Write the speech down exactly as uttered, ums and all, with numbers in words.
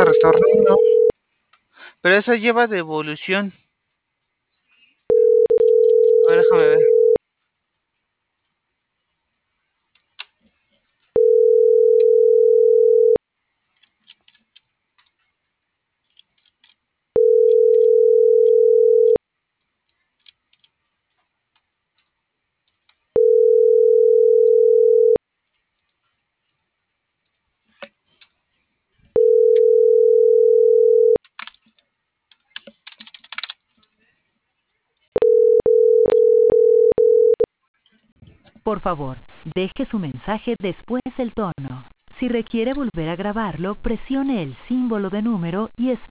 retornando. Pero esa lleva devolución. A ver, déjame ver. Por favor, deje su mensaje después del tono. Si requiere volver a grabarlo, presione el símbolo de número y espere.